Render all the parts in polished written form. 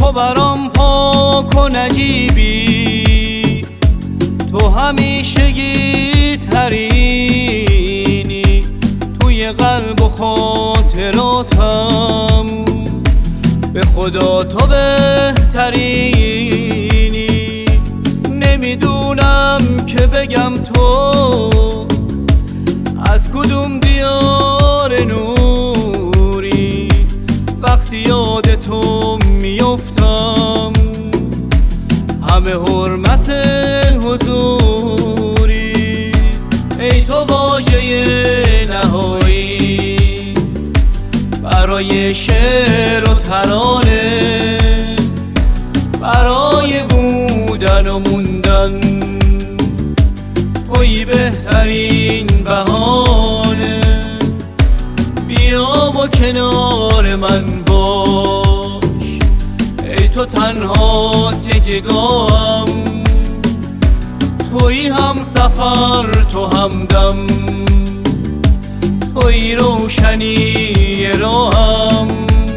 تو برام پاک و نجیبی، تو همیشگی ترینی توی قلب و خاطراتم، به خدا تو بهترینی. نمیدونم که بگم تو از کدوم دیار نوری، وقتی یاد تو میفتم همه حرمت حضوری. ای تو واژه نهایی برای شعر و ترانه، برای بودن و موندن تویی بهترین بهانه. بیا و کنار من باش، ای تو تنها تکیه‌گاهم، تویی هم سفر تو همدم، تویی روشنی راهم.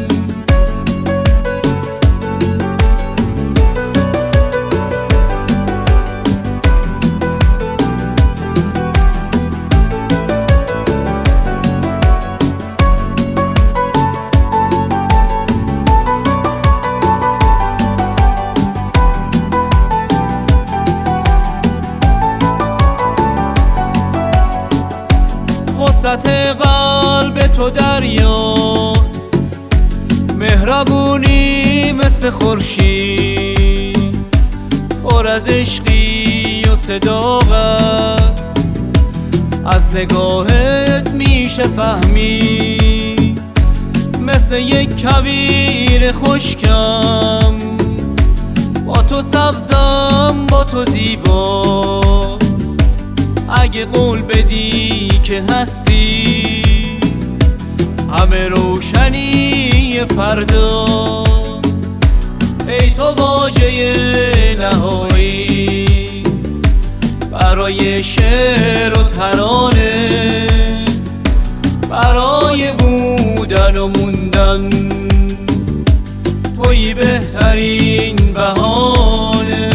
وسط قلب تو دریاست، مهربونی مثل خورشید، پر از عشقی و صداقت، از نگاهت میشه فهمید. مثل یک کویر خشکم، با تو سبزم با تو زیبا. اگه قول بدی که هستی همه روشنی فردا، ای تو واژه نهایی برای شعر و ترانه، برای بودن و موندن تویی بهترین بهانه.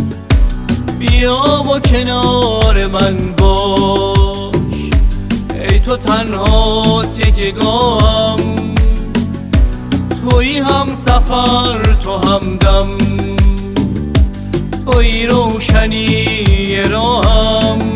بیا و کنار من باش، ای تو تنها تکیه‌گاهم، تویی هم سفر تو همدم، تویی روشنی راهم.